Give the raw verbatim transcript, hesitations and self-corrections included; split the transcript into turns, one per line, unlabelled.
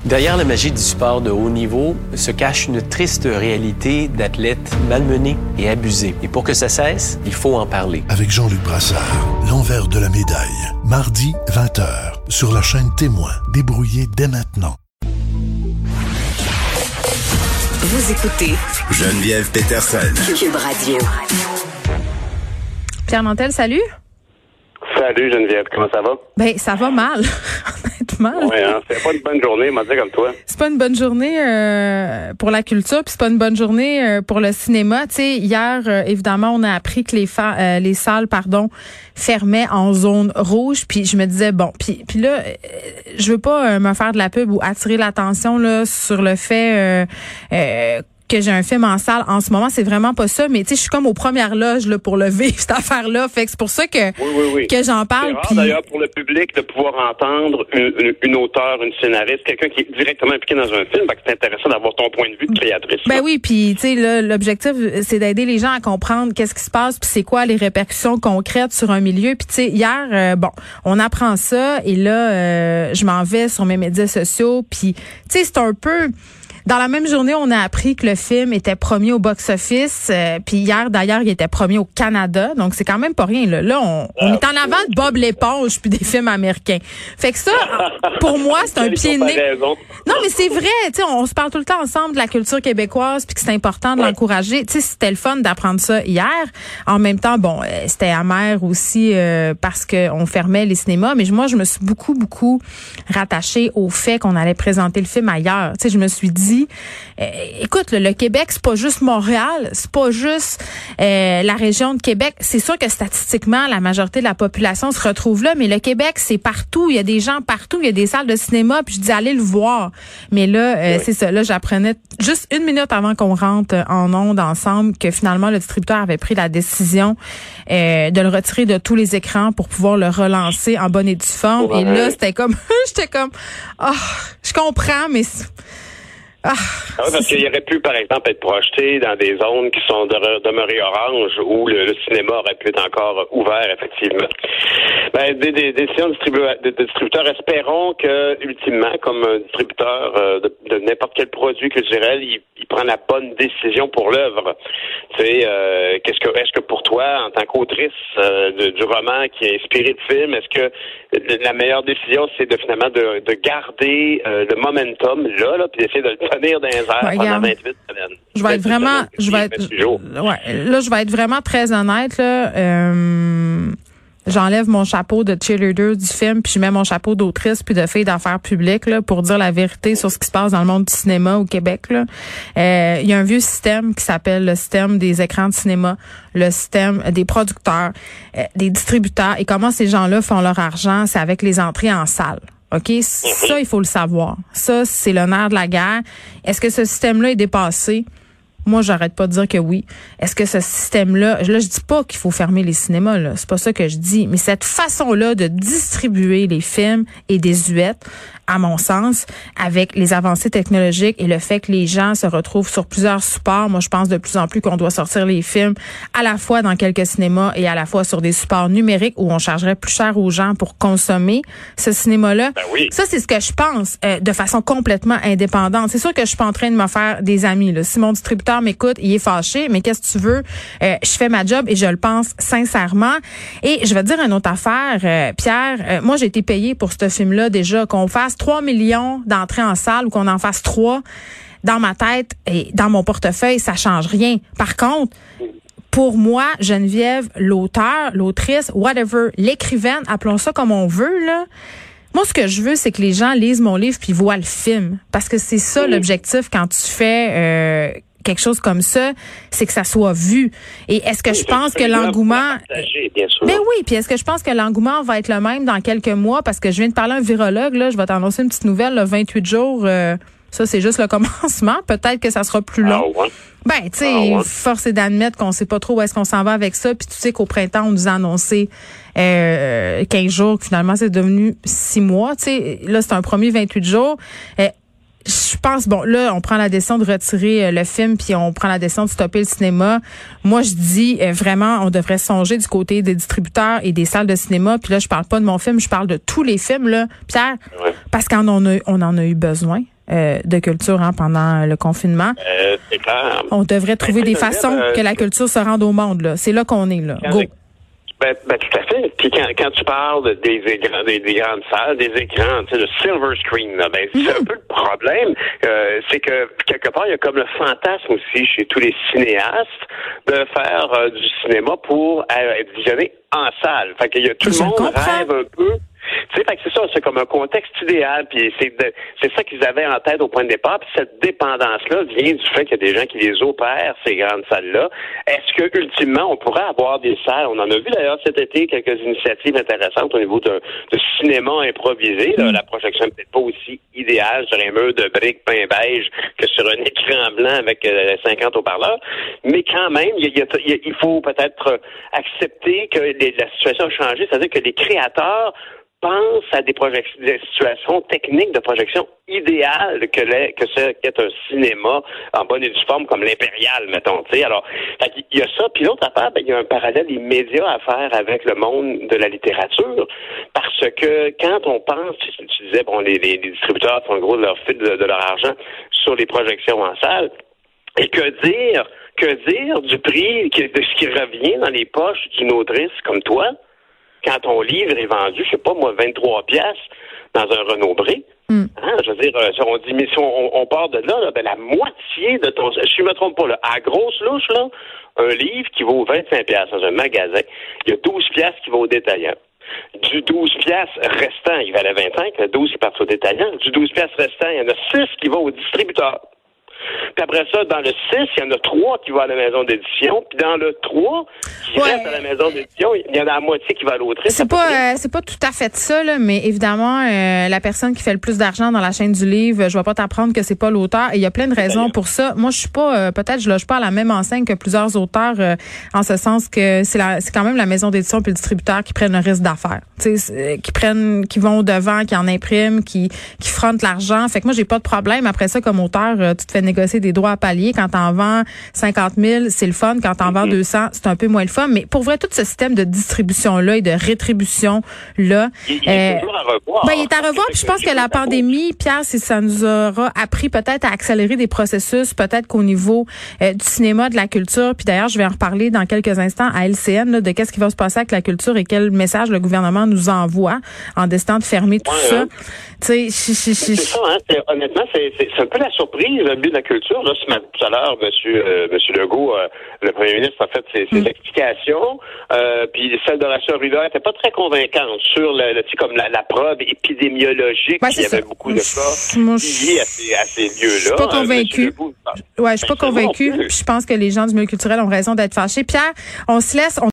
Derrière la magie du sport de haut niveau se cache une triste réalité d'athlètes malmenés et abusés. Et pour que ça cesse, il faut en parler.
Avec Jean-Luc Brassard, l'envers de la médaille. Mardi, vingt heures, sur la chaîne Témoin. Débrouillez dès maintenant.
Vous écoutez
Geneviève Peterson.
Cube Radio.
Pierre Nantel, salut.
Salut Geneviève, comment ça va?
Ben, ça va mal, honnêtement.
Oui, hein, c'est pas une bonne journée, m'a dit comme toi.
C'est pas une bonne journée euh, pour la culture, puis c'est pas une bonne journée euh, pour le cinéma. Tu sais, hier, euh, évidemment, on a appris que les fa- euh, les salles, pardon, fermaient en zone rouge, puis je me disais bon, puis puis là, euh, je veux pas euh, me faire de la pub ou attirer l'attention là sur le fait euh, euh, que j'ai un film en salle en ce moment, c'est vraiment pas ça, mais tu sais, je suis comme aux premières loges là pour le vivre cette affaire-là, fait que c'est pour ça que
oui, oui, oui.
que j'en parle.
C'est rare,
pis...
d'ailleurs pour le public de pouvoir entendre une, une, une auteure, une scénariste, quelqu'un qui est directement impliqué dans un film, ben, c'est intéressant d'avoir ton point de vue de créatrice.
Ben
là.
oui, puis tu sais là, l'objectif c'est d'aider les gens à comprendre qu'est-ce qui se passe, puis c'est quoi les répercussions concrètes sur un milieu. Puis tu sais hier, euh, bon, on apprend ça et là, euh, je m'en vais sur mes médias sociaux, puis tu sais c'est un peu. Dans la même journée, on a appris que le film était premier au box-office. Euh, puis hier, d'ailleurs, il était premier au Canada. Donc, c'est quand même pas rien. Là, là on, on est en avant de Bob l'éponge puis des films américains. Fait que ça, pour moi, c'est un pied de nez. Non, mais c'est vrai. Tu sais, on se parle tout le temps ensemble de la culture québécoise puis que c'est important de ouais. l'encourager. Tu sais, c'était le fun d'apprendre ça hier. En même temps, bon, c'était amer aussi euh, parce que on fermait les cinémas. Mais moi, je me suis beaucoup, beaucoup rattachée au fait qu'on allait présenter le film ailleurs. Tu sais, je me suis dit, Euh, écoute, le, le Québec, c'est pas juste Montréal, c'est pas juste euh, la région de Québec. C'est sûr que statistiquement, la majorité de la population se retrouve là, mais le Québec, c'est partout. Il y a des gens partout, il y a des salles de cinéma, puis je dis allez le voir. Mais là, euh, oui. c'est ça. Là, j'apprenais juste une minute avant qu'on rentre en ondes ensemble que finalement le distributeur avait pris la décision euh, de le retirer de tous les écrans pour pouvoir le relancer en bonne et due forme. Ouais. Et là, c'était comme, j'étais comme, ah, oh, je comprends, mais
Ah, ah oui, parce qu'il aurait pu, par exemple, être projeté dans des zones qui sont de, demeurées oranges où le, le cinéma aurait pu être encore ouvert, effectivement. Ben, des, des, des décisions de, distribu- de, de distributeurs, espérons que, ultimement, comme un distributeur euh, de, de n'importe quel produit culturel, il, il prend la bonne décision pour l'œuvre. Tu sais, euh, qu'est-ce que, est-ce que pour toi, en tant qu'autrice euh, de, du roman qui a inspiré le film, est-ce que la meilleure décision, c'est de finalement de, de garder euh, le momentum là, là, puis d'essayer de le tenir dans les airs ouais, pendant vingt-huit semaines.
Je vais être vraiment, je vais être, ouais, là, je vais être vraiment très honnête, là, euh, j'enlève mon chapeau de cheerleader du film, puis je mets mon chapeau d'autrice puis de fille d'affaires publiques, là, pour dire la vérité sur ce qui se passe dans le monde du cinéma au Québec, là. Euh, il y a un vieux système qui s'appelle le système des écrans de cinéma, le système des producteurs, euh, des distributeurs, et comment ces gens-là font leur argent, c'est avec les entrées en salle. OK? Ça, il faut le savoir. Ça, c'est le nerf de la guerre. Est-ce que ce système-là est dépassé? Moi, j'arrête pas de dire que oui. Est-ce que ce système-là, là, je dis pas qu'il faut fermer les cinémas, là. C'est pas ça que je dis. Mais cette façon-là de distribuer les films est désuète, à mon sens, avec les avancées technologiques et le fait que les gens se retrouvent sur plusieurs supports. Moi, je pense de plus en plus qu'on doit sortir les films à la fois dans quelques cinémas et à la fois sur des supports numériques où on chargerait plus cher aux gens pour consommer ce cinéma-là.
Ben oui.
Ça, c'est ce que je pense euh, de façon complètement indépendante. C'est sûr que je suis pas en train de me faire des amis, là. Si mon distributeur m'écoute, il est fâché, mais qu'est-ce que tu veux? Euh, je fais ma job et je le pense sincèrement. Et je vais te dire une autre affaire, euh, Pierre. Euh, moi, j'ai été payée pour ce film-là déjà, qu'on fasse trois millions d'entrées en salle ou qu'on en fasse trois. Dans ma tête et dans mon portefeuille, ça change rien. Par contre, pour moi, Geneviève, l'auteur, l'autrice, whatever, l'écrivaine, appelons ça comme on veut, là. Moi, ce que je veux, c'est que les gens lisent mon livre puis voient le film. Parce que c'est ça, oui. l'objectif quand tu fais euh, quelque chose comme ça, c'est que ça soit vu. Et est-ce que oui, je pense que l'engouement... Ben oui, puis est-ce que je pense que l'engouement va être le même dans quelques mois? Parce que je viens de parler à un virologue, là, je vais t'annoncer une petite nouvelle, là, vingt-huit jours, euh, ça, c'est juste le commencement. Peut-être que ça sera plus long. Ah ouais. Ben, tu sais, ah ouais. force est d'admettre qu'on sait pas trop où est-ce qu'on s'en va avec ça. Puis tu sais qu'au printemps, on nous a annoncé euh, quinze jours, que finalement, c'est devenu six mois. Tu sais, là, c'est un premier vingt-huit jours. Euh, Je pense, bon, là, on prend la décision de retirer euh, le film, puis on prend la décision de stopper le cinéma. Moi, je dis euh, vraiment, on devrait songer du côté des distributeurs et des salles de cinéma. Puis là, je parle pas de mon film, je parle de tous les films, là, Pierre, ouais. parce qu'on en a, on en a eu besoin. euh, de culture hein, pendant le confinement.
Euh, c'est clair.
On devrait trouver ben, des façons dire, euh, que la culture se rende au monde. Là. C'est là qu'on est. Là. Go.
Ben, ben, tout à fait. Puis quand, quand tu parles des écrans, des, des grandes salles, des écrans, tu sais, le silver screen, là, ben, mm-hmm. c'est un peu le problème. Euh, c'est que, quelque part, il y a comme le fantasme aussi chez tous les cinéastes de faire euh, du cinéma pour euh, être visionné en salle. Fait qu'il y a tout Je le monde comprends. rêve un peu. Tu sais, fait que c'est ça, c'est comme un contexte idéal, puis c'est de, c'est ça qu'ils avaient en tête au point de départ, puis cette dépendance-là vient du fait qu'il y a des gens qui les opèrent, ces grandes salles-là. Est-ce que, ultimement, on pourrait avoir des salles, on en a vu d'ailleurs cet été quelques initiatives intéressantes au niveau de, de cinéma improvisé, là. La projection n'est peut-être pas aussi idéale sur un mur de briques peint beige que sur un écran blanc avec euh, cinquante haut-parleurs, mais quand même, il, y a, il, y a, il faut peut-être accepter que les, la situation a changé, c'est-à-dire que les créateurs pense à des projections, des situations techniques de projection idéales que l'est, que ce qu'est un cinéma en bonne et due forme comme l'Impérial, mettons, tu sais. Alors, il y a ça. Puis l'autre affaire, ben, il y a un parallèle immédiat à faire avec le monde de la littérature. Parce que quand on pense, tu, tu disais, bon, les, les, les distributeurs font gros de leur fil de, de leur argent sur les projections en salle. Et que dire, que dire du prix, de ce qui revient dans les poches d'une autrice comme toi? Quand ton livre est vendu, je sais pas moi, vingt-trois piastres dans un Renaud Bré, mm. hein, je veux dire, on dit, mais si on, on part de là, là, ben la moitié de ton, si je me trompe pas, là, à grosse louche, là, un livre qui vaut vingt-cinq piastres dans un magasin, il y a douze piastres qui vont au détaillant. Du douze piastres restant, il valait vingt-cinq, le douze qui part au détaillant. Du douze piastres restant, il y en a six qui vont au distributeur. Puis après ça, dans le six, il y en a trois qui vont à la maison d'édition. Puis dans le trois, qui ouais. reste à la maison d'édition, il y en a la moitié qui va à l'autrice.
C'est pas, euh, c'est pas tout à fait ça, là, mais évidemment, euh, la personne qui fait le plus d'argent dans la chaîne du livre, je vais pas t'apprendre que c'est pas l'auteur. Et il y a plein de raisons pour ça. Moi, je suis pas, euh, peut-être, je loge pas à la même enseigne que plusieurs auteurs, euh, en ce sens que c'est la, c'est quand même la maison d'édition puis le distributeur qui prennent le risque d'affaires. Tu sais, qui prennent, qui vont au devant, qui en impriment, qui, qui frontent l'argent. Fait que moi, j'ai pas de problème. Après ça, comme auteur, euh, tu te fais négocier des droits à palier. Quand t'en vends cinquante mille, c'est le fun. Quand t'en mm-hmm. vends deux cents, c'est un peu moins le fun. Mais pour vrai, tout ce système de distribution-là et de rétribution-là,
il, il est euh, toujours à revoir.
Ben, il est à revoir. Puis je pense que la pandémie, Pierre, ça nous aura appris peut-être à accélérer des processus, peut-être qu'au niveau euh, du cinéma, de la culture. Puis d'ailleurs, je vais en reparler dans quelques instants à L C N là, de qu'est-ce qui va se passer avec la culture et quel message le gouvernement nous envoie en décidant de fermer tout ouais, ça. Hein. Tu sais,
c'est ça. Hein, c'est, honnêtement, c'est, c'est, c'est un peu la surprise, le but de la culture. Là, ce matin, tout à l'heure, Monsieur, euh, Monsieur Legault, euh, le Premier ministre, a fait ses, ses mm. explications. Euh, puis celle d'Horacio Arruda n'était pas très convaincante sur le, le comme la, la preuve épidémiologique. Ben, il y avait ça. beaucoup de cas liés à ces, à ces lieux-là.
Je suis pas convaincue. Euh, ouais, je suis pas convaincue. Je pense que les gens du milieu culturel ont raison d'être fâchés. Pierre, on se laisse. On